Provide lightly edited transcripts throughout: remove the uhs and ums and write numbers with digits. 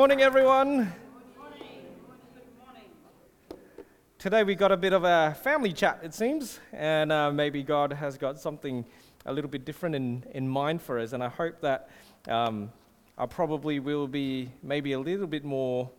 morning, everyone. Today we got a bit of a family chat, it seems, and maybe God has got something a little bit different in mind for us, and I hope that I probably will be maybe a little bit more,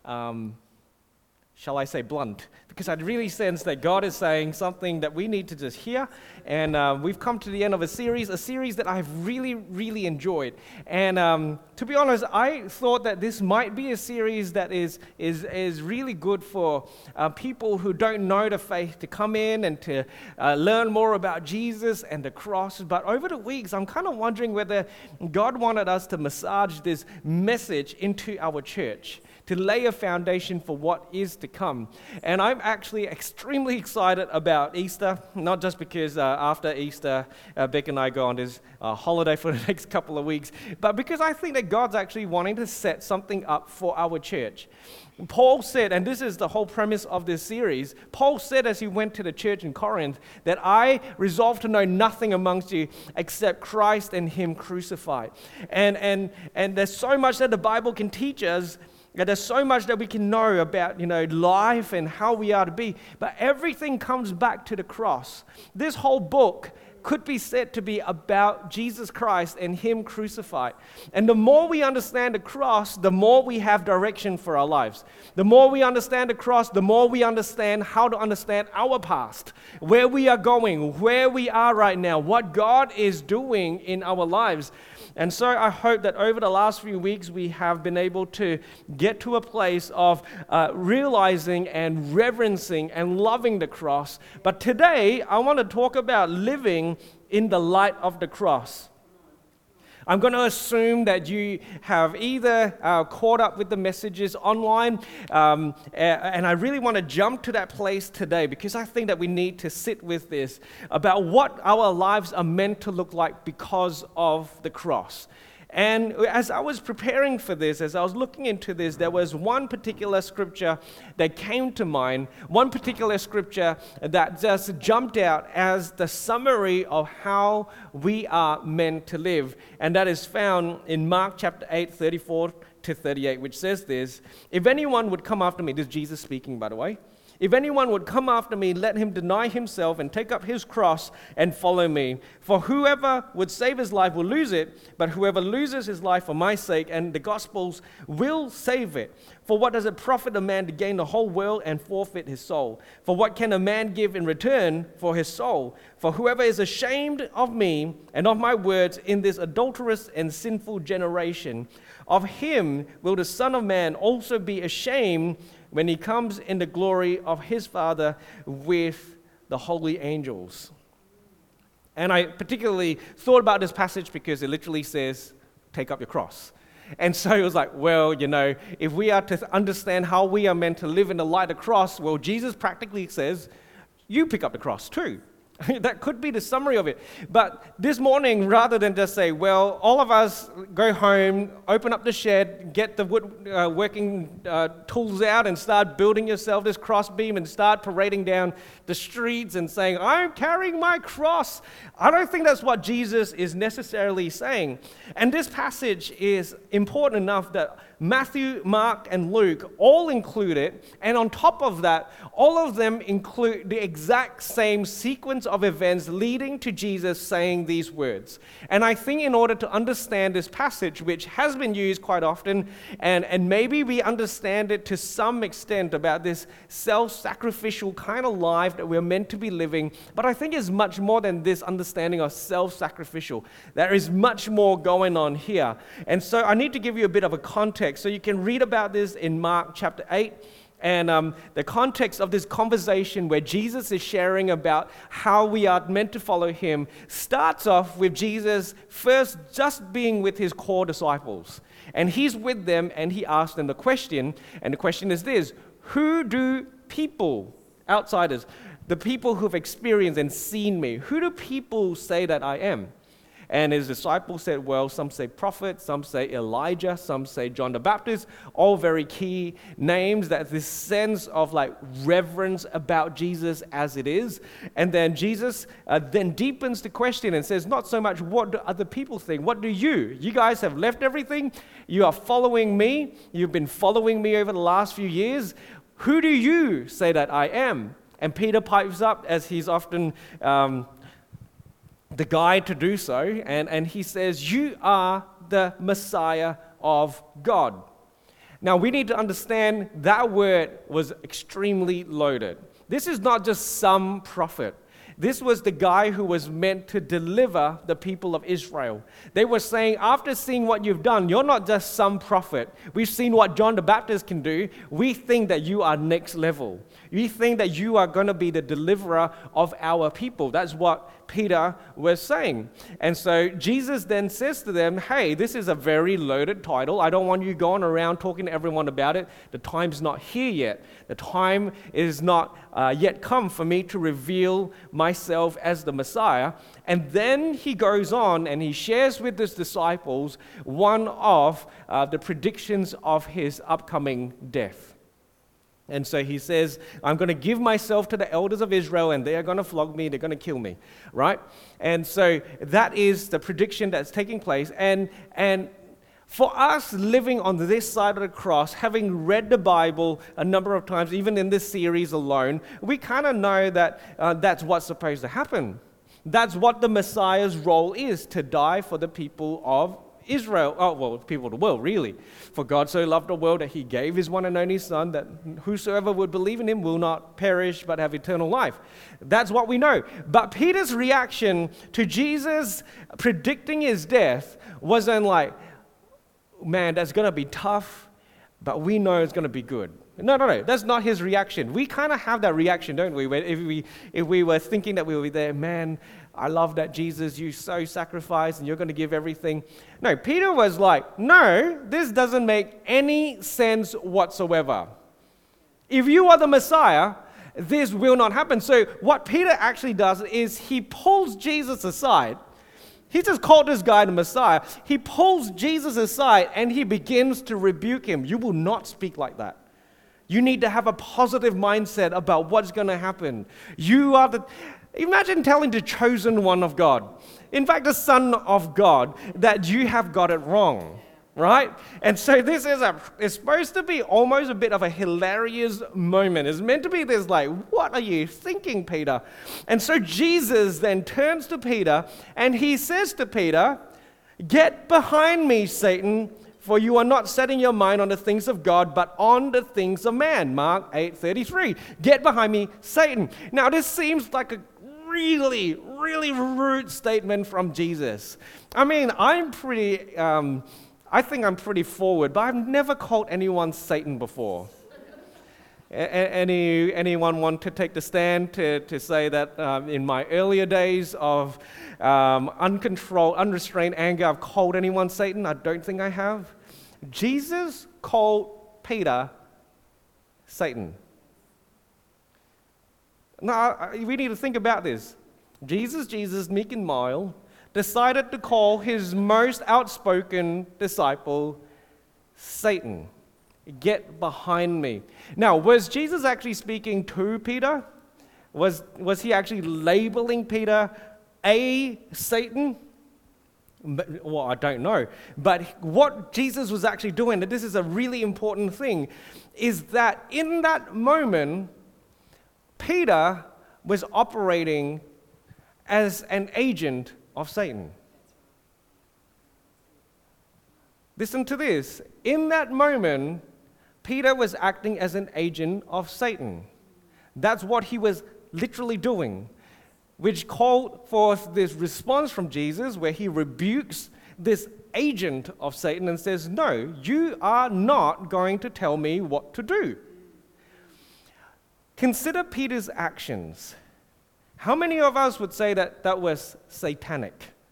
shall I say, blunt, because I really sense that God is saying something that we need to just hear, and we've come to the end of a series that I've really enjoyed, and to be honest, I thought that this might be a series that is really good for people who don't know the faith to come in and to learn more about Jesus and the cross, but over the weeks, I'm kind of wondering whether God wanted us to massage this message into our church, to lay a foundation for what is to come. And I'm actually extremely excited about Easter, not just because after Easter, Beck and I go on this holiday for the next couple of weeks, but because I think that God's actually wanting to set something up for our church. Paul said, and this is the whole premise of this series, Paul said as he went to the church in Corinth, that I resolved to know nothing amongst you except Christ and Him crucified. And there's so much that the Bible can teach us. There's so much that we can know about, life and how we are to be, but everything comes back to the cross. This whole book could be said to be about Jesus Christ and Him crucified. And the more we understand the cross, the more we have direction for our lives. The more we understand the cross, the more we understand how to understand our past, where we are going, where we are right now, what God is doing in our lives. And so I hope that over the last few weeks we have been able to get to a place of realizing and reverencing and loving the cross. But today I want to talk about living in the light of the cross. I'm going to assume that you have either caught up with the messages online, and I really want to jump to that place today because I think that we need to sit with this about what our lives are meant to look like because of the cross. And as I was preparing for this, as I was looking into this, there was one particular scripture that came to mind, one particular scripture that just jumped out as the summary of how we are meant to live. And that is found in Mark chapter 8, 34 to 38, which says this: "If anyone would come after me," this is Jesus speaking, by the way, "if anyone would come after me, let him deny himself and take up his cross and follow me. For whoever would save his life will lose it, but whoever loses his life for my sake and the gospel's will save it. For what does it profit a man to gain the whole world and forfeit his soul? For what can a man give in return for his soul? For whoever is ashamed of me and of my words in this adulterous and sinful generation, of him will the Son of Man also be ashamed when He comes in the glory of His Father with the holy angels." And I particularly thought about this passage because it literally says, take up your cross. And so it was like, well, if we are to understand how we are meant to live in the light of the cross, well, Jesus practically says, you pick up the cross too. That could be the summary of it. But this morning, rather than just say, well, all of us go home, open up the shed, get the woodworking tools out and start building yourself this cross beam and start parading down the streets and saying, I'm carrying my cross. I don't think that's what Jesus is necessarily saying. And this passage is important enough that Matthew, Mark, and Luke all include it. And on top of that, all of them include the exact same sequence of events leading to Jesus saying these words. And I think in order to understand this passage, which has been used quite often, and maybe we understand it to some extent about this self-sacrificial kind of life that we're meant to be living, but I think it's much more than this understanding of self-sacrificial. There is much more going on here. And so I need to give you a bit of a context. So you can read about this in Mark chapter 8. And the context of this conversation where Jesus is sharing about how we are meant to follow Him starts off with Jesus first just being with His core disciples. And He's with them and He asks them the question. And the question is this: who do people, outsiders, the people who've experienced and seen me, who do people say that I am? And his disciples said, well, some say prophet, some say Elijah, some say John the Baptist, all very key names, that this sense of like reverence about Jesus as it is. And then Jesus then deepens the question and says, not so much what do other people think, what do you? You guys have left everything, you are following me, you've been following me over the last few years. Who do you say that I am? And Peter pipes up, as he's often the guy to do so, and he says, you are the Messiah of God. Now, we need to understand that word was extremely loaded. This is not just some prophet. This was the guy who was meant to deliver the people of Israel. They were saying, after seeing what you've done, you're not just some prophet. We've seen what John the Baptist can do. We think that you are next level. We think that you are going to be the deliverer of our people. That's what Peter was saying. And so Jesus then says to them, hey, this is a very loaded title. I don't want you going around talking to everyone about it. The time's not here yet. The time is not yet come for me to reveal myself as the Messiah. And then he goes on and he shares with his disciples one of the predictions of his upcoming death. And so he says, I'm going to give myself to the elders of Israel, and they are going to flog me, they're going to kill me, right? And so that is the prediction that's taking place. And for us living on this side of the cross, having read the Bible a number of times, even in this series alone, we kind of know that that's what's supposed to happen. That's what the Messiah's role is, to die for the people of Israel, people of the world, really. For God so loved the world that he gave his one and only Son, that whosoever would believe in him will not perish but have eternal life. That's what we know. But Peter's reaction to Jesus predicting his death wasn't like, man, that's going to be tough, but we know it's going to be good. No, that's not his reaction. We kind of have that reaction, don't we? If we were thinking that we would be there, man, I love that Jesus, you so sacrificed and you're going to give everything. No, Peter was like, no, this doesn't make any sense whatsoever. If you are the Messiah, this will not happen. So what Peter actually does is he pulls Jesus aside. He just called this guy the Messiah. He pulls Jesus aside and he begins to rebuke him. You will not speak like that. You need to have a positive mindset about what's going to happen. You are imagine telling the chosen one of God, in fact, the Son of God, that you have got it wrong, right? And so this is it's supposed to be almost a bit of a hilarious moment. It's meant to be this like, what are you thinking, Peter? And so Jesus then turns to Peter and he says to Peter, get behind me, Satan, for you are not setting your mind on the things of God, but on the things of man. Mark 8:33. Get behind me, Satan. Now, this seems like a really, really rude statement from Jesus. I mean, I think I'm pretty forward, but I've never called anyone Satan before. Anyone want to take the stand to say that in my earlier days of uncontrolled, unrestrained anger, I've called anyone Satan? I don't think I have. Jesus called Peter Satan. Now, we need to think about this. Jesus, meek and mild, decided to call his most outspoken disciple Satan. Get behind me. Now, was Jesus actually speaking to Peter? Was he actually labeling Peter a Satan? Well, I don't know. But what Jesus was actually doing, and this is a really important thing, is that in that moment, Peter was operating as an agent of Satan. Listen to this. In that moment, Peter was acting as an agent of Satan. That's what he was literally doing, which called forth this response from Jesus where he rebukes this agent of Satan and says, no, you are not going to tell me what to do. Consider Peter's actions. How many of us would say that that was satanic?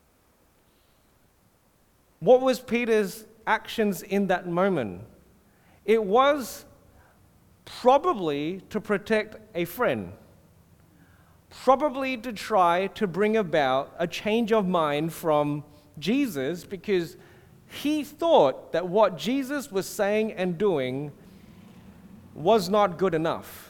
What was Peter's actions in that moment? It was probably to protect a friend. probably to try to bring about a change of mind from Jesus, because he thought that what Jesus was saying and doing was not good enough.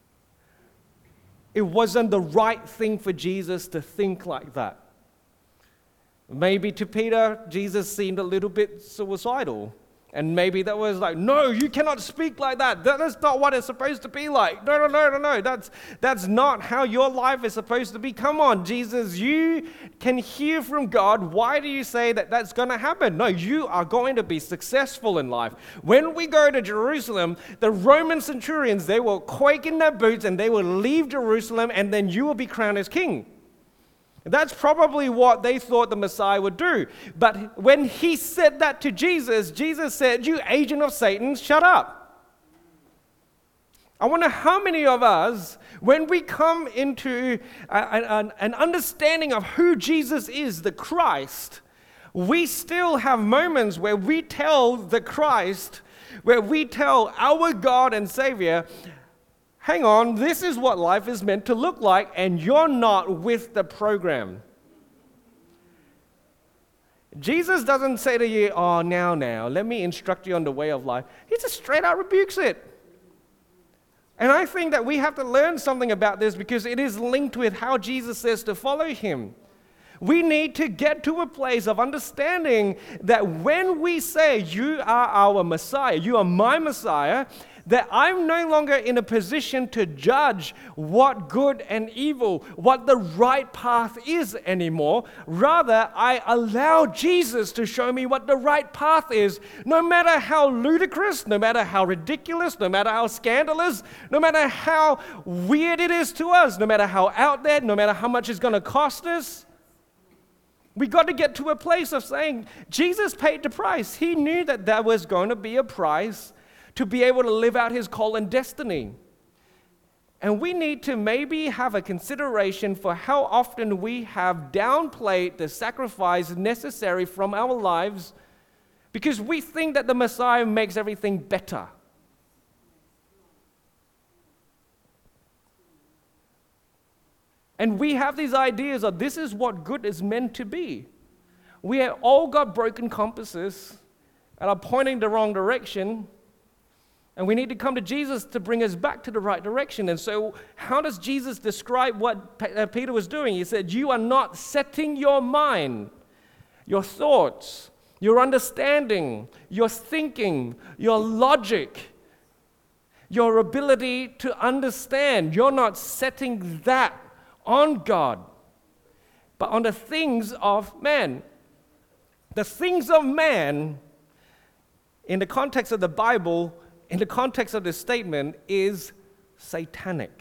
It wasn't the right thing for Jesus to think like that. Maybe to Peter, Jesus seemed a little bit suicidal. And maybe that was like, no, you cannot speak like that. That's not what it's supposed to be like. No. That's not how your life is supposed to be. Come on, Jesus, you can hear from God. Why do you say that that's going to happen? No, you are going to be successful in life. When we go to Jerusalem, the Roman centurions, they will quake in their boots and they will leave Jerusalem, and then you will be crowned as king. That's probably what they thought the Messiah would do. But when he said that to Jesus, Jesus said, you agent of Satan, shut up. I wonder how many of us, when we come into an understanding of who Jesus is, the Christ, we still have moments where we tell the Christ, where we tell our God and Savior, hang on, this is what life is meant to look like, and you're not with the program. Jesus doesn't say to you, oh, now, let me instruct you on the way of life. He just straight out rebukes it. And I think that we have to learn something about this, because it is linked with how Jesus says to follow him. We need to get to a place of understanding that when we say, you are our Messiah, you are my Messiah, that I'm no longer in a position to judge what good and evil, what the right path is anymore. Rather, I allow Jesus to show me what the right path is, no matter how ludicrous, no matter how ridiculous, no matter how scandalous, no matter how weird it is to us, no matter how out there, no matter how much it's going to cost us. We got to get to a place of saying, Jesus paid the price. He knew that there was going to be a price to be able to live out his call and destiny. And we need to maybe have a consideration for how often we have downplayed the sacrifice necessary from our lives, because we think that the Messiah makes everything better. And we have these ideas of this is what good is meant to be. We have all got broken compasses and are pointing the wrong direction. And we need to come to Jesus to bring us back to the right direction. And so how does Jesus describe what Peter was doing? He said, you are not setting your mind, your thoughts, your understanding, your thinking, your logic, your ability to understand. You're not setting that on God, but on the things of man. The things of man, in the context of the Bible, in the context of this statement, is satanic.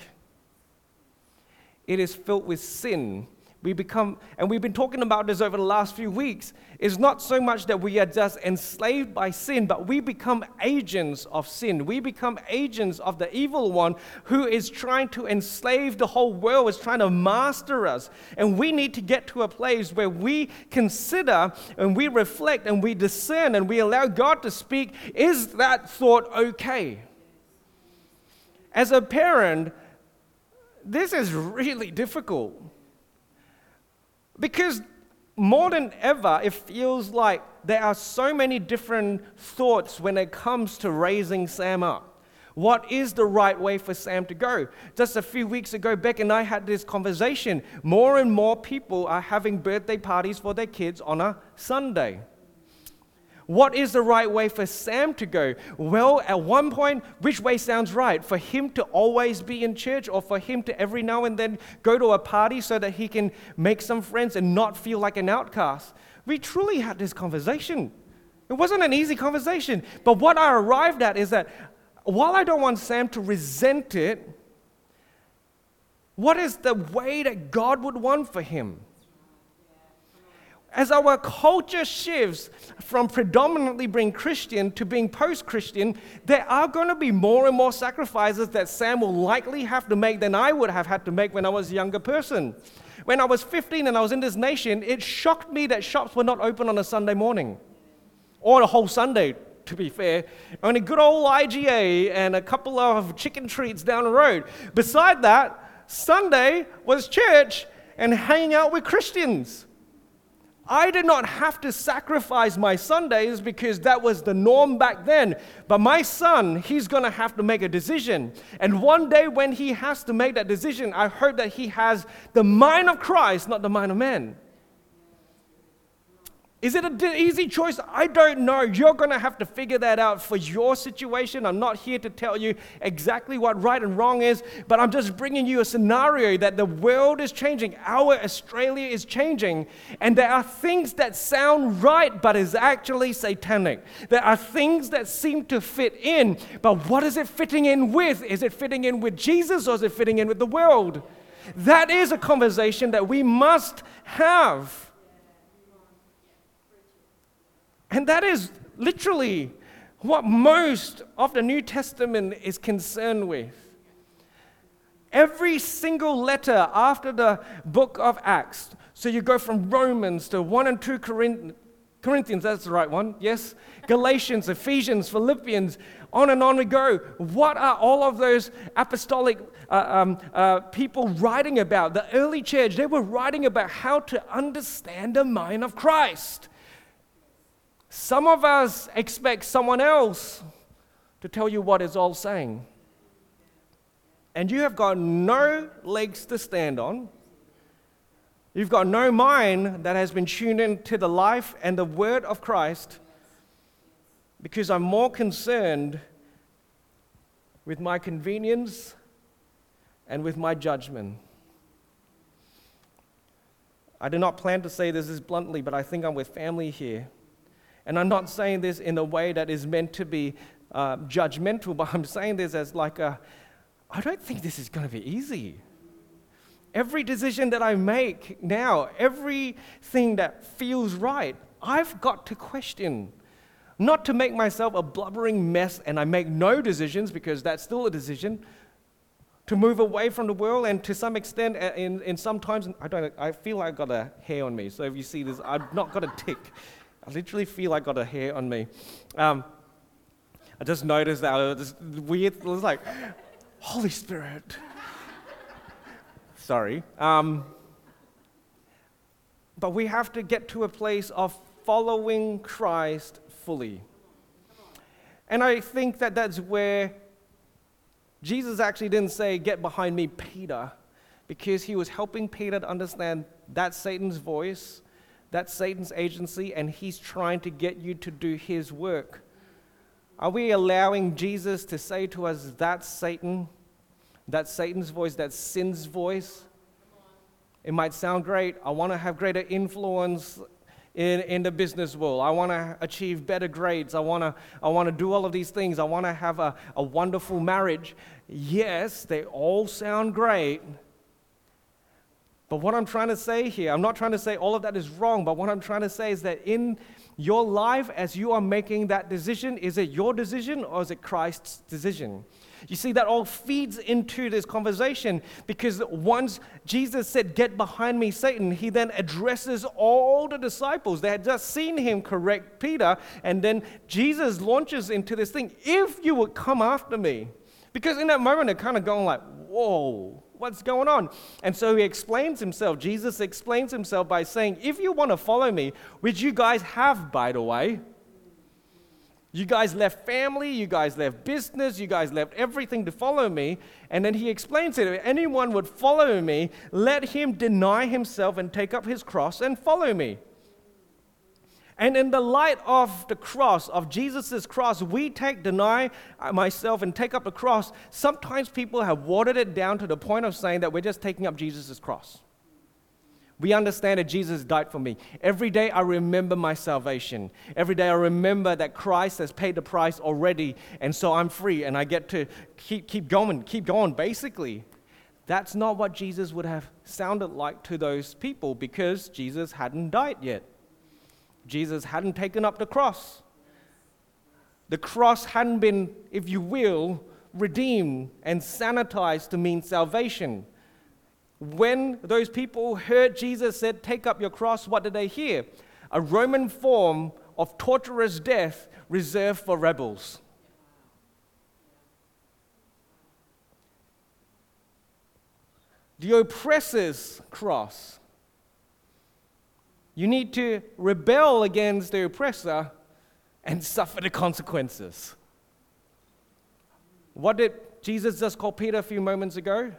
It is filled with sin. We've been talking about this over the last few weeks. It's not so much that we are just enslaved by sin, but we become agents of sin. We become agents of the evil one who is trying to enslave the whole world, is trying to master us. And we need to get to a place where we consider and we reflect and we discern and we allow God to speak. Is that thought okay? As a parent, this is really difficult. Because more than ever, it feels like there are so many different thoughts when it comes to raising Sam up. What is the right way for Sam to go? Just a few weeks ago, Beck and I had this conversation. More and more people are having birthday parties for their kids on a Sunday. What is the right way for Sam to go? Well, at one point, which way sounds right? For him to always be in church, or for him to every now and then go to a party so that he can make some friends and not feel like an outcast? We truly had this conversation. It wasn't an easy conversation. But what I arrived at is that while I don't want Sam to resent it, what is the way that God would want for him? As our culture shifts from predominantly being Christian to being post-Christian, there are going to be more and more sacrifices that Sam will likely have to make than I would have had to make when I was a younger person. When I was 15 and I was in this nation, it shocked me that shops were not open on a Sunday morning. Or a whole Sunday, to be fair. Only good old IGA and a couple of chicken treats down the road. Beside that, Sunday was church and hanging out with Christians. I did not have to sacrifice my Sundays because that was the norm back then. But my son, he's going to have to make a decision. And one day when he has to make that decision, I hope that he has the mind of Christ, not the mind of man. Is it an easy choice? I don't know. You're going to have to figure that out for your situation. I'm not here to tell you exactly what right and wrong is, but I'm just bringing you a scenario that the world is changing. Our Australia is changing, and there are things that sound right, but is actually satanic. There are things that seem to fit in, but what is it fitting in with? Is it fitting in with Jesus, or is it fitting in with the world? That is a conversation that we must have. And that is literally what most of the New Testament is concerned with. Every single letter after the book of Acts, so you go from Romans to 1 and 2 Corinthians, that's the right one, yes? Galatians, Ephesians, Philippians, on and on we go. What are all of those apostolic people writing about? The early church, they were writing about how to understand the mind of Christ. Some of us expect someone else to tell you what it's all saying. And you have got no legs to stand on. You've got no mind that has been tuned into the life and the word of Christ, because I'm more concerned with my convenience and with my judgment. I do not plan to say this bluntly, but I think I'm with family here. And I'm not saying this in a way that is meant to be judgmental, but I'm saying this as I don't think this is going to be easy. Every decision that I make now, everything that feels right, I've got to question. Not to make myself a blubbering mess and I make no decisions, because that's still a decision. To move away from the world, and to some extent, in some times, I feel like I've got a hair on me. So if you see this, I've not got a tick. I literally feel I got a hair on me. I just noticed that it was weird. It was like, Holy Spirit. Sorry. But we have to get to a place of following Christ fully. And I think that that's where Jesus actually didn't say, "Get behind me, Peter," because he was helping Peter to understand that's Satan's voice. That's Satan's agency, and he's trying to get you to do his work. Are we allowing Jesus to say to us, that's Satan, that's Satan's voice, that's sin's voice? It might sound great. I want to have greater influence in the business world. I want to achieve better grades. I want to do all of these things. I want to have a wonderful marriage. Yes, they all sound great. But what I'm trying to say here, I'm not trying to say all of that is wrong, but what I'm trying to say is that in your life, as you are making that decision, is it your decision or is it Christ's decision? You see, that all feeds into this conversation, because once Jesus said, "Get behind me, Satan," he then addresses all the disciples. They had just seen him correct Peter, and then Jesus launches into this thing, "If you would come after me." Because in that moment, they're kind of going like, whoa, what's going on? And so he explains himself. Jesus explains himself by saying, if you want to follow me, which you guys have, by the way, you guys left family, you guys left business, you guys left everything to follow me. And then he explains it. If anyone would follow me, let him deny himself and take up his cross and follow me. And in the light of the cross, of Jesus' cross, we deny myself and take up the cross. Sometimes people have watered it down to the point of saying that we're just taking up Jesus' cross. We understand that Jesus died for me. Every day I remember my salvation. Every day I remember that Christ has paid the price already, and so I'm free and I get to keep going, basically. That's not what Jesus would have sounded like to those people, because Jesus hadn't died yet. Jesus hadn't taken up the cross. The cross hadn't been, if you will, redeemed and sanitized to mean salvation. When those people heard Jesus said, "Take up your cross," what did they hear? A Roman form of torturous death reserved for rebels. the oppressor's cross. You need to rebel against the oppressor and suffer the consequences. What did Jesus just call Peter a few moments ago?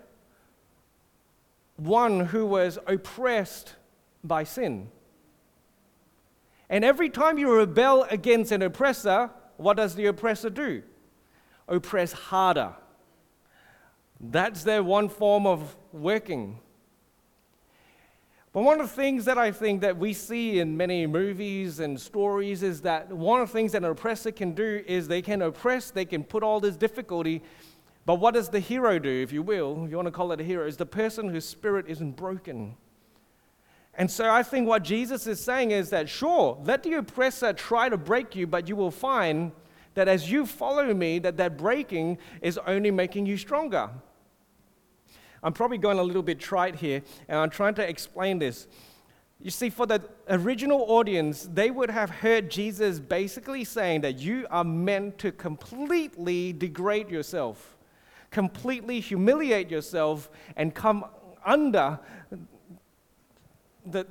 One who was oppressed by sin. And every time you rebel against an oppressor, what does the oppressor do? Oppress harder. That's their one form of working. But one of the things that I think that we see in many movies and stories is that one of the things that an oppressor can do is they can oppress, they can put all this difficulty, but what does the hero do, if you will, if you want to call it a hero, is the person whose spirit isn't broken. And so I think what Jesus is saying is that, sure, let the oppressor try to break you, but you will find that as you follow me, that breaking is only making you stronger. I'm probably going a little bit trite here, and I'm trying to explain this. You see, for the original audience, they would have heard Jesus basically saying that you are meant to completely degrade yourself, completely humiliate yourself, and come under the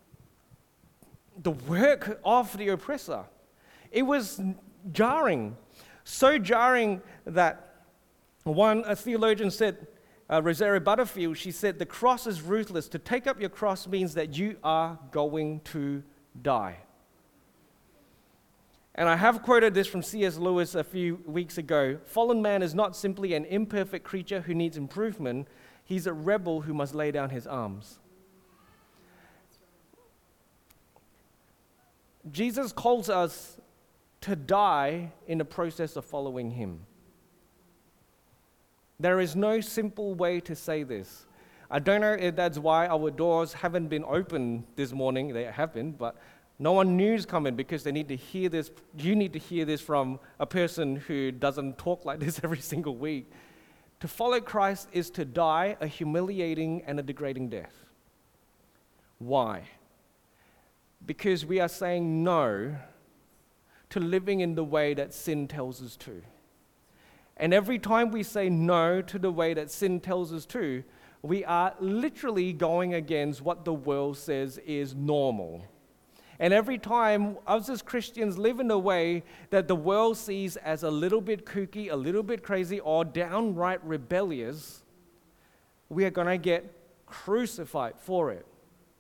work of the oppressor. It was jarring, so jarring that a theologian said, Rosaria Butterfield, she said, the cross is ruthless. To take up your cross means that you are going to die. And I have quoted this from C.S. Lewis a few weeks ago. Fallen man is not simply an imperfect creature who needs improvement. He's a rebel who must lay down his arms. Jesus calls us to die in the process of following him. There is no simple way to say this. I don't know if that's why our doors haven't been open this morning. They have been, but no one new's coming because they need to hear this. You need to hear this from a person who doesn't talk like this every single week. To follow Christ is to die a humiliating and a degrading death. Why? Because we are saying no to living in the way that sin tells us to. And every time we say no to the way that sin tells us to, we are literally going against what the world says is normal. And every time us as Christians live in a way that the world sees as a little bit kooky, a little bit crazy, or downright rebellious, we are going to get crucified for it.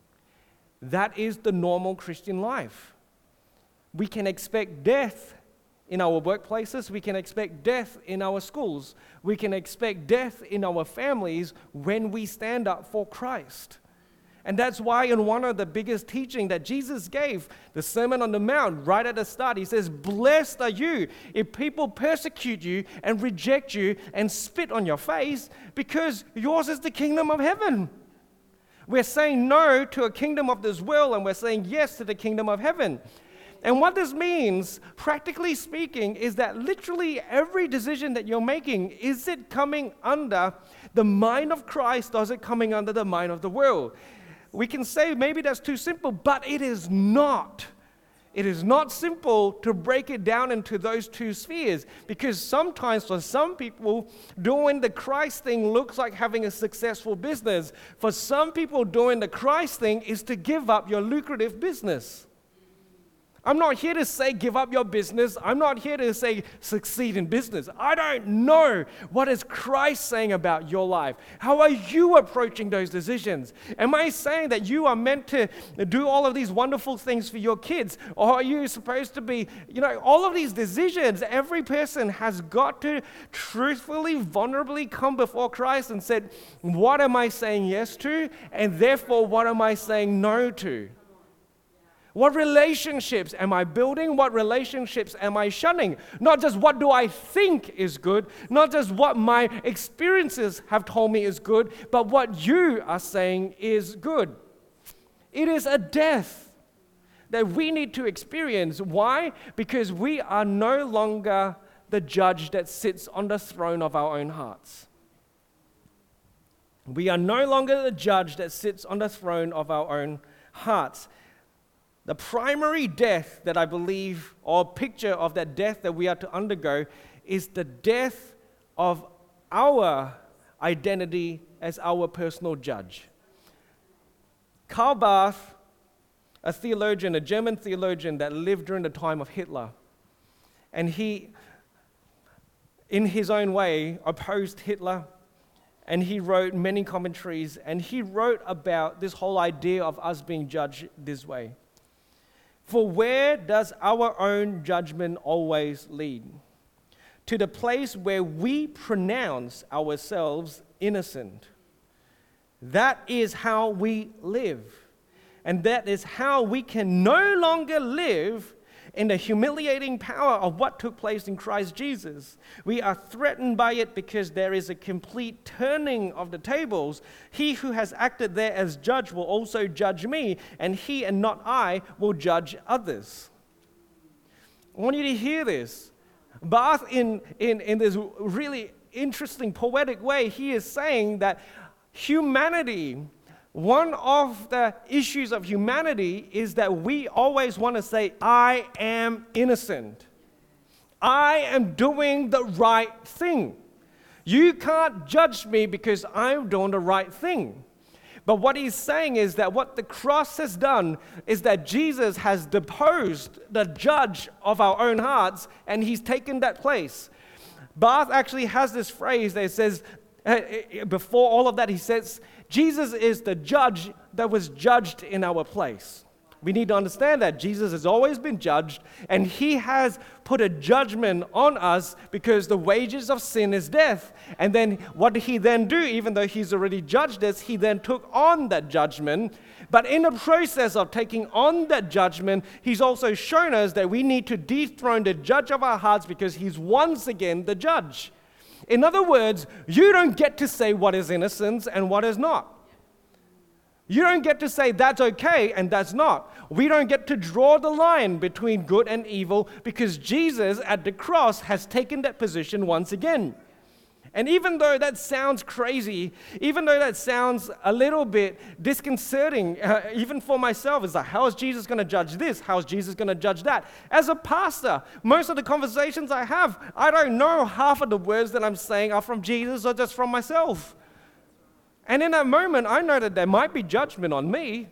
That is the normal Christian life. We can expect death in our workplaces, we can expect death in our schools, we can expect death in our families when we stand up for Christ. And that's why in one of the biggest teaching that Jesus gave, the Sermon on the Mount, right at the start, he says, blessed are you if people persecute you and reject you and spit on your face, because yours is the kingdom of heaven. We're saying no to a kingdom of this world, and we're saying yes to the kingdom of heaven. And what this means, practically speaking, is that literally every decision that you're making, is it coming under the mind of Christ, or is it coming under the mind of the world? We can say maybe that's too simple, but it is not. It is not simple to break it down into those two spheres, because sometimes for some people, doing the Christ thing looks like having a successful business. For some people, doing the Christ thing is to give up your lucrative business. I'm not here to say give up your business. I'm not here to say succeed in business. I don't know what is Christ saying about your life. How are you approaching those decisions? Am I saying that you are meant to do all of these wonderful things for your kids? Or are you supposed to be, all of these decisions, every person has got to truthfully, vulnerably come before Christ and said, what am I saying yes to? And therefore, what am I saying no to? What relationships am I building? What relationships am I shunning? Not just what do I think is good, not just what my experiences have told me is good, but what you are saying is good. It is a death that we need to experience. Why? Because we are no longer the judge that sits on the throne of our own hearts. We are no longer the judge that sits on the throne of our own hearts. The primary death that I believe, or picture of that death that we are to undergo, is the death of our identity as our personal judge. Karl Barth, a theologian, a German theologian that lived during the time of Hitler, and he, in his own way, opposed Hitler, and he wrote many commentaries, and he wrote about this whole idea of us being judged this way. For where does our own judgment always lead? To the place where we pronounce ourselves innocent. That is how we live. And that is how we can no longer live in the humiliating power of what took place in Christ Jesus. We are threatened by it because there is a complete turning of the tables. He who has acted there as judge will also judge me, and he and not I will judge others. I want you to hear this. Barth, in this really interesting poetic way, he is saying that humanity, one of the issues of humanity is that we always want to say, I am innocent. I am doing the right thing. You can't judge me because I'm doing the right thing. But what he's saying is that what the cross has done is that Jesus has deposed the judge of our own hearts, and he's taken that place. Barth actually has this phrase that says, before all of that, he says, Jesus is the judge that was judged in our place. We need to understand that Jesus has always been judged, and he has put a judgment on us because the wages of sin is death. And then what did he then do? Even though he's already judged us, he then took on that judgment. But in the process of taking on that judgment, he's also shown us that we need to dethrone the judge of our hearts because he's once again the judge. In other words, you don't get to say what is innocence and what is not. You don't get to say that's okay and that's not. We don't get to draw the line between good and evil because Jesus at the cross has taken that position once again. And even though that sounds crazy, even though that sounds a little bit disconcerting, even for myself, it's like, how is Jesus going to judge this? How is Jesus going to judge that? As a pastor, most of the conversations I have, I don't know half of the words that I'm saying are from Jesus or just from myself. And in that moment, I know that there might be judgment on me.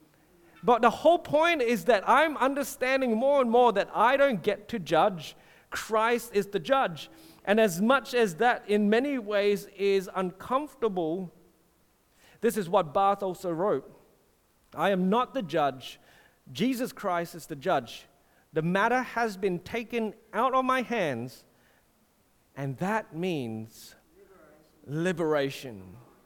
But the whole point is that I'm understanding more and more that I don't get to judge. Christ is the judge. And as much as that in many ways is uncomfortable, this is what Barth also wrote. I am not the judge. Jesus Christ is the judge. The matter has been taken out of my hands, and that means liberation.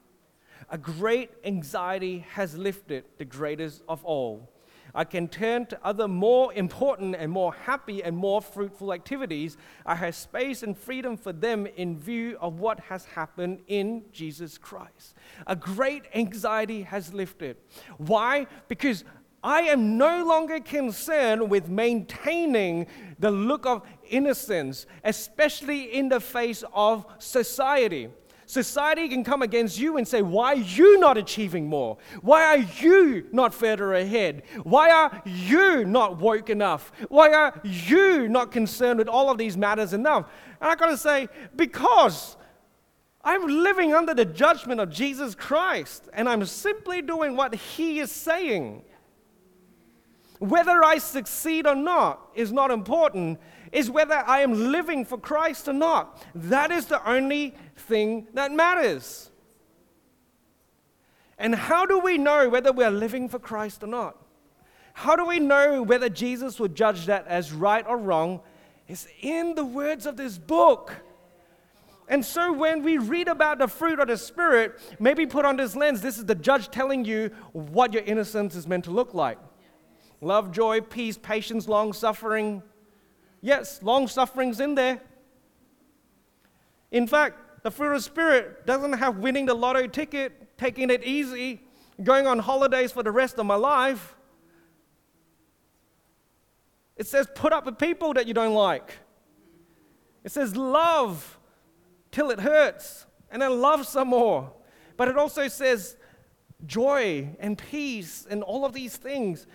A great anxiety has lifted, the greatest of all. I can turn to other more important and more happy and more fruitful activities. I have space and freedom for them in view of what has happened in Jesus Christ. A great anxiety has lifted. Why? Because I am no longer concerned with maintaining the look of innocence, especially in the face of society. Society can come against you and say, why are you not achieving more? Why are you not further ahead? Why are you not woke enough? Why are you not concerned with all of these matters enough? And I got to say, because I'm living under the judgment of Jesus Christ, and I'm simply doing what he is saying. Whether I succeed or not is not important. Is whether I am living for Christ or not. That is the only thing that matters. And how do we know whether we are living for Christ or not? How do we know whether Jesus would judge that as right or wrong? It's in the words of this book. And so when we read about the fruit of the Spirit, maybe put on this lens, this is the judge telling you what your innocence is meant to look like. Love, joy, peace, patience, long-suffering. Yes, long-suffering's in there. In fact, the fruit of the Spirit doesn't have winning the lotto ticket, taking it easy, going on holidays for the rest of my life. It says put up with people that you don't like. It says love till it hurts, and then love some more. But it also says joy and peace and all of these things.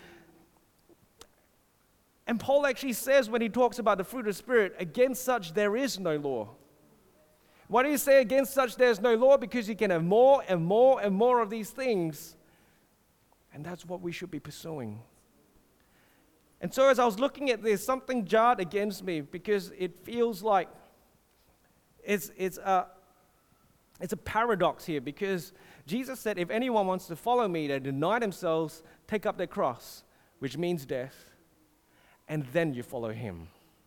And Paul actually says when he talks about the fruit of the Spirit, against such there is no law. Why do you say against such there is no law? Because you can have more and more and more of these things. And that's what we should be pursuing. And so as I was looking at this, something jarred against me because it feels like it's a paradox here, because Jesus said, if anyone wants to follow me, they deny themselves, take up their cross, which means death, and then you follow him.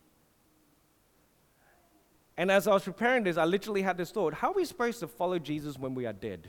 And as I was preparing this, I literally had this thought, how are we supposed to follow Jesus when we are dead?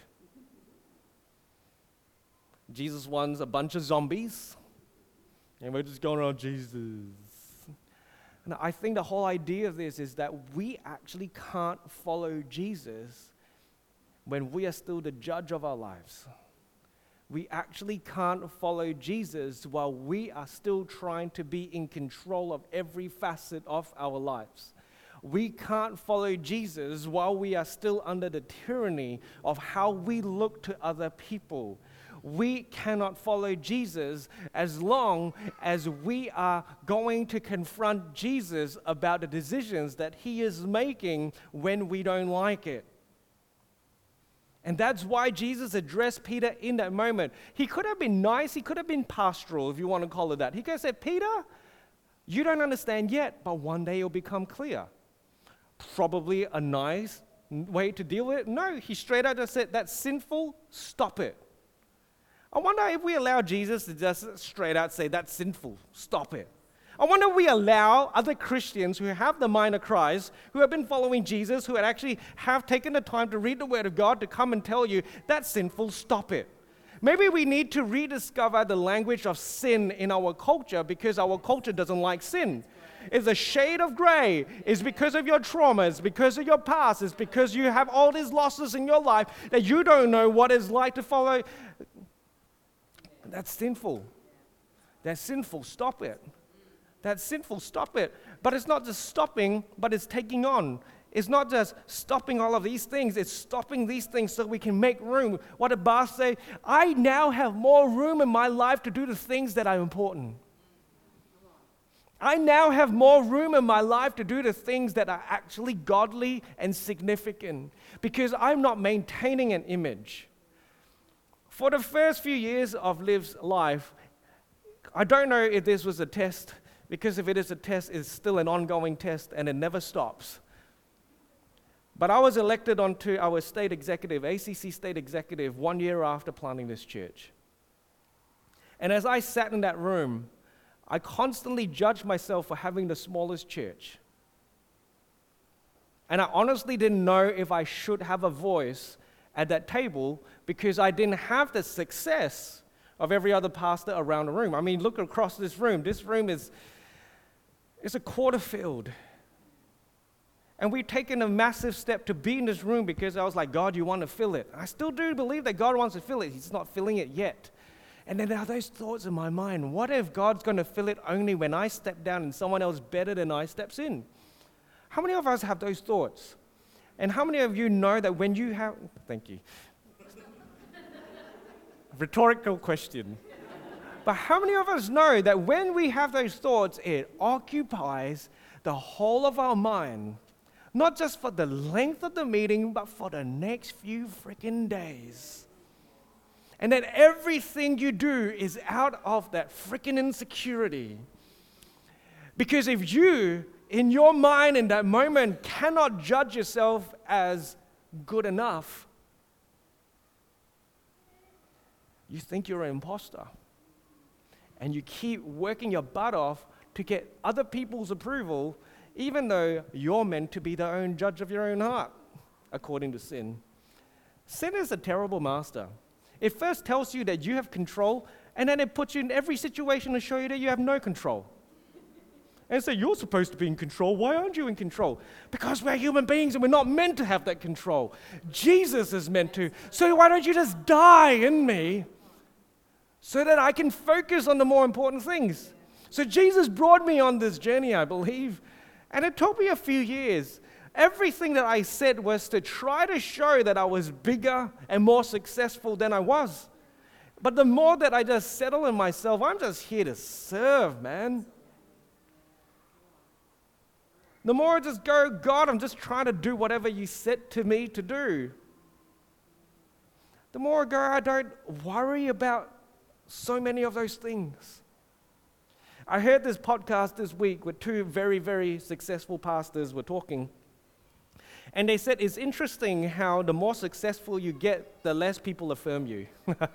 Jesus wants a bunch of zombies, and we're just going around, Jesus. And I think the whole idea of this is that we actually can't follow Jesus when we are still the judge of our lives. We actually can't follow Jesus while we are still trying to be in control of every facet of our lives. We can't follow Jesus while we are still under the tyranny of how we look to other people. We cannot follow Jesus as long as we are going to confront Jesus about the decisions that he is making when we don't like it. And that's why Jesus addressed Peter in that moment. He could have been nice, he could have been pastoral, if you want to call it that. He could have said, Peter, you don't understand yet, but one day it'll become clear. Probably a nice way to deal with it. No, he straight out just said, that's sinful, stop it. I wonder if we allow Jesus to just straight out say, that's sinful, stop it. I wonder if we allow other Christians who have the mind of Christ, who have been following Jesus, who actually have taken the time to read the Word of God, to come and tell you, that's sinful, stop it. Maybe we need to rediscover the language of sin in our culture, because our culture doesn't like sin. It's a shade of gray. It's because of your traumas, because of your past. It's because you have all these losses in your life that you don't know what it's like to follow. That's sinful. That's sinful. Stop it. That's sinful. Stop it. But it's not just stopping, but it's taking on. It's not just stopping all of these things. It's stopping these things so we can make room. What did Bart say? I now have more room in my life to do the things that are important. I now have more room in my life to do the things that are actually godly and significant, because I'm not maintaining an image. For the first few years of Liv's life, I don't know if this was a test, because if it is a test, it's still an ongoing test and it never stops. But I was elected onto our state executive, ACC state executive, 1 year after planting this church. And as I sat in that room, I constantly judged myself for having the smallest church. And I honestly didn't know if I should have a voice at that table, because I didn't have the success of every other pastor around the room. I mean, look across this room. This room is a quarter filled. And we've taken a massive step to be in this room because I was like, God, you want to fill it. I still do believe that God wants to fill it. He's not filling it yet. And then there are those thoughts in my mind. What if God's going to fill it only when I step down and someone else better than I steps in? How many of us have those thoughts? And how many of you know that when you have... Thank you. Rhetorical question. But how many of us know that when we have those thoughts, it occupies the whole of our mind, not just for the length of the meeting, but for the next few freaking days? And that everything you do is out of that freaking insecurity. Because if you, in your mind in that moment, cannot judge yourself as good enough, you think you're an imposter. And you keep working your butt off to get other people's approval, even though you're meant to be the own judge of your own heart, according to sin. Sin is a terrible master. It first tells you that you have control, and then it puts you in every situation to show you that you have no control. And so you're supposed to be in control. Why aren't you in control? Because we're human beings and we're not meant to have that control. Jesus is meant to. So why don't you just die in me so that I can focus on the more important things? So Jesus brought me on this journey, I believe, and it took me a few years. Everything that I said was to try to show that I was bigger and more successful than I was. But the more that I just settle in myself, I'm just here to serve, man. The more I just go, God, I'm just trying to do whatever you said to me to do. The more I go, I don't worry about so many of those things. I heard this podcast this week with two very, very successful pastors were talking. And they said, it's interesting how the more successful you get, the less people affirm you.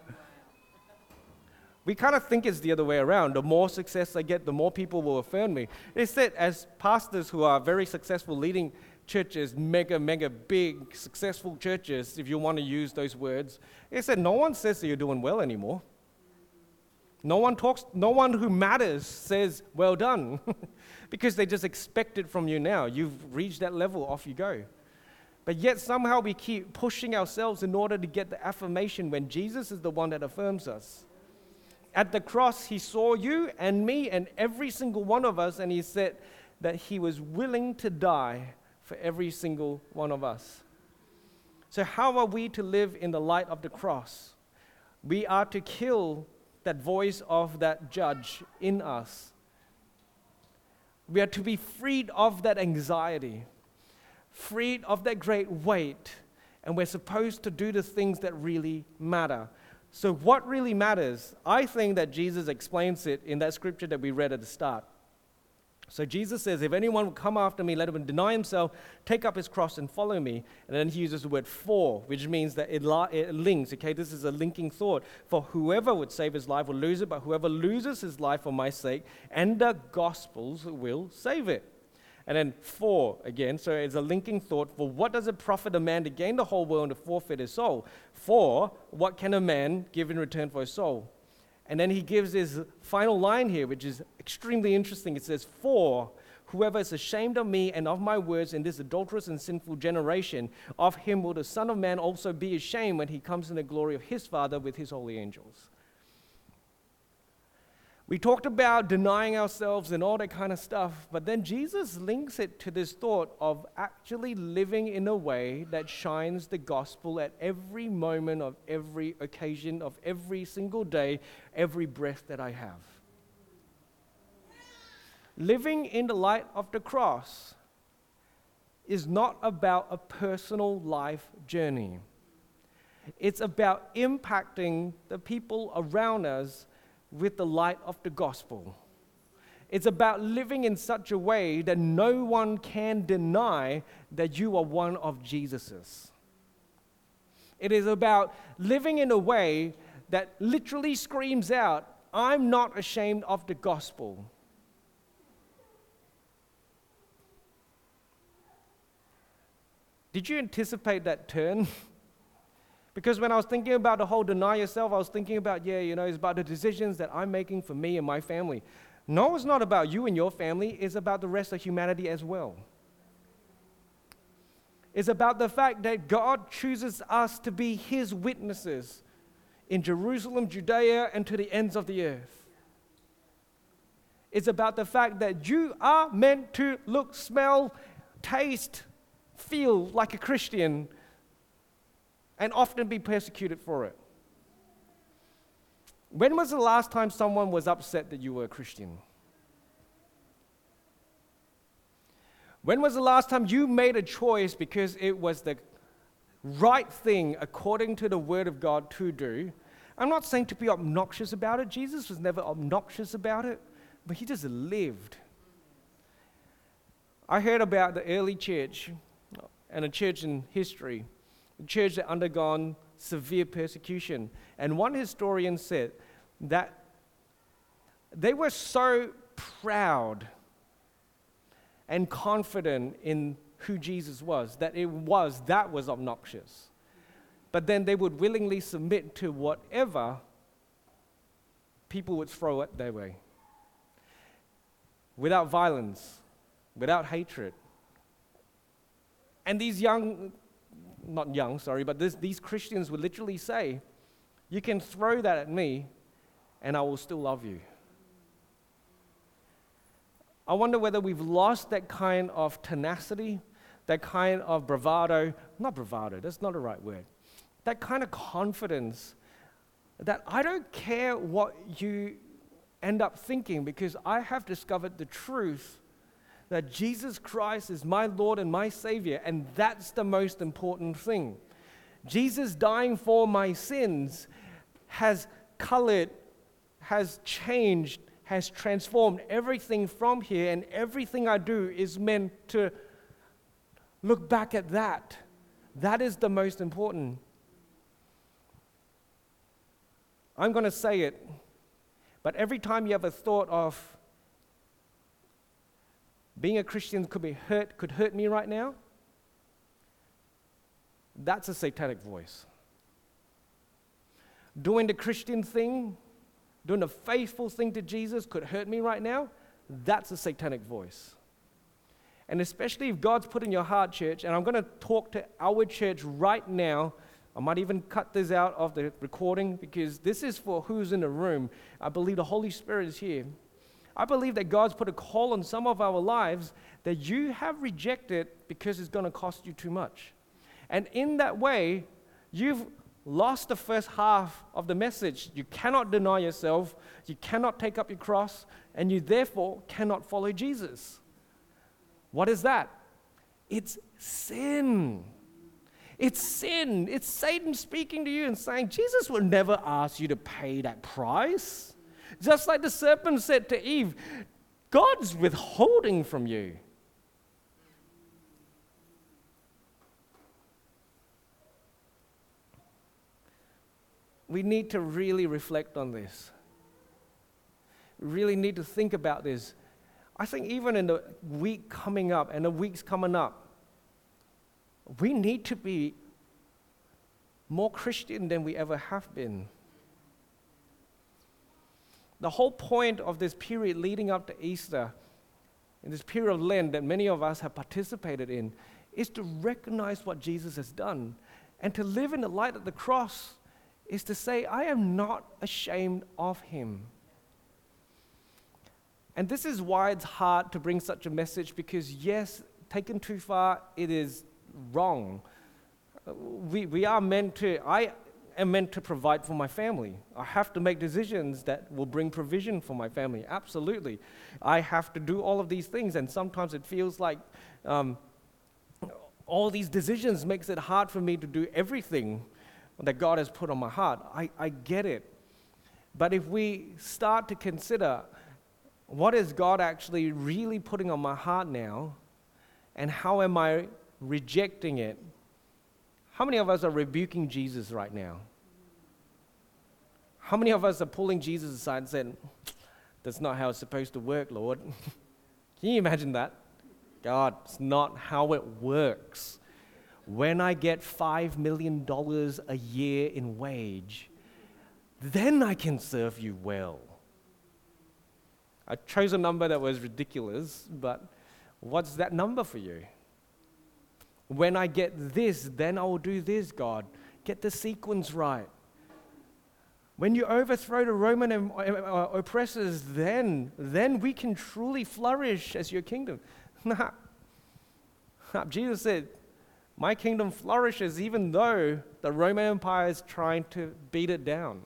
We kind of think it's the other way around. The more success I get, the more people will affirm me. They said, as pastors who are very successful leading churches, mega big, successful churches, if you want to use those words, they said, no one says that you're doing well anymore. No one who matters says, well done, because they just expect it from you now. You've reached that level, off you go. But yet somehow we keep pushing ourselves in order to get the affirmation when Jesus is the one that affirms us. At the cross, he saw you and me and every single one of us, and he said that he was willing to die for every single one of us. So how are we to live in the light of the cross? We are to kill that voice of that judge in us. We are to be freed of that anxiety, freed of that great weight, and we're supposed to do the things that really matter. So what really matters? I think that Jesus explains it in that scripture that we read at the start. So Jesus says, if anyone will come after me, let him deny himself, take up his cross and follow me. And then he uses the word for, which means that it links. Okay, this is a linking thought. For whoever would save his life will lose it, but whoever loses his life for my sake and the gospel's will save it. And then for, again, so it's a linking thought. For what does it profit a man to gain the whole world and to forfeit his soul? For what can a man give in return for his soul? And then he gives his final line here, which is extremely interesting. It says, for whoever is ashamed of me and of my words in this adulterous and sinful generation, of him will the Son of Man also be ashamed when he comes in the glory of his Father with his holy angels. We talked about denying ourselves and all that kind of stuff, but then Jesus links it to this thought of actually living in a way that shines the gospel at every moment of every occasion of every single day, every breath that I have. Living in the light of the cross is not about a personal life journey. It's about impacting the people around us with the light of the gospel. It's about living in such a way that no one can deny that you are one of Jesus's. It is about living in a way that literally screams out, I'm not ashamed of the gospel. Did you anticipate that turn? Because when I was thinking about the whole deny yourself, I was thinking about, it's about the decisions that I'm making for me and my family. No, it's not about you and your family. It's about the rest of humanity as well. It's about the fact that God chooses us to be his witnesses in Jerusalem, Judea, and to the ends of the earth. It's about the fact that you are meant to look, smell, taste, feel like a Christian, and often be persecuted for it. When was the last time someone was upset that you were a Christian? When was the last time you made a choice because it was the right thing according to the Word of God to do? I'm not saying to be obnoxious about it. Jesus was never obnoxious about it, but he just lived. I heard about the early church and a church in history, a church that undergone severe persecution. And one historian said that they were so proud and confident in who Jesus was, that was obnoxious. But then they would willingly submit to whatever people would throw at their way, without violence, without hatred. And these these Christians would literally say, you can throw that at me and I will still love you. I wonder whether we've lost that kind of tenacity, that kind of bravado, not bravado, that's not the right word, that kind of confidence that I don't care what you end up thinking because I have discovered the truth that Jesus Christ is my Lord and my Savior, and that's the most important thing. Jesus dying for my sins has colored, has changed, has transformed everything from here, and everything I do is meant to look back at that. That is the most important. I'm going to say it, but every time you have a thought of being a Christian could hurt me right now, that's a satanic voice. Doing the Christian thing, doing the faithful thing to Jesus could hurt me right now, that's a satanic voice. And especially if God's put in your heart, church, and I'm going to talk to our church right now. I might even cut this out of the recording because this is for who's in the room. I believe the Holy Spirit is here. I believe that God's put a call on some of our lives that you have rejected because it's going to cost you too much. And in that way, you've lost the first half of the message. You cannot deny yourself, you cannot take up your cross, and you therefore cannot follow Jesus. What is that? It's sin. It's sin. It's Satan speaking to you and saying, Jesus will never ask you to pay that price. Just like the serpent said to Eve, God's withholding from you. We need to really reflect on this. We really need to think about this. I think even in the week coming up and the weeks coming up, we need to be more Christian than we ever have been. The whole point of this period leading up to Easter, in this period of Lent that many of us have participated in, is to recognize what Jesus has done. And to live in the light of the cross is to say, I am not ashamed of him. And this is why it's hard to bring such a message, because yes, taken too far, it is wrong. I am meant to provide for my family. I have to make decisions that will bring provision for my family. Absolutely. I have to do all of these things, and sometimes it feels like all these decisions makes it hard for me to do everything that God has put on my heart. I get it. But if we start to consider what is God actually really putting on my heart now, and how am I rejecting it? How many of us are rebuking Jesus right now? How many of us are pulling Jesus aside and saying, that's not how it's supposed to work, Lord? Can you imagine that? God, it's not how it works. When I get $5 million a year in wage, then I can serve you well. I chose a number that was ridiculous, but what's that number for you? When I get this, then I will do this, God. Get the sequence right. When you overthrow the Roman oppressors, then we can truly flourish as your kingdom. Jesus said, my kingdom flourishes even though the Roman Empire is trying to beat it down.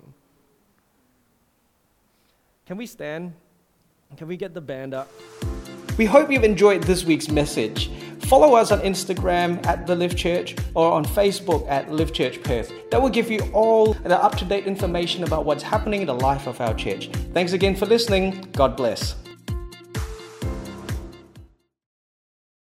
Can we stand? Can we get the band up? We hope you've enjoyed this week's message. Follow us on Instagram at The Live Church or on Facebook at Live Church Perth. That will give you all the up-to-date information about what's happening in the life of our church. Thanks again for listening. God bless.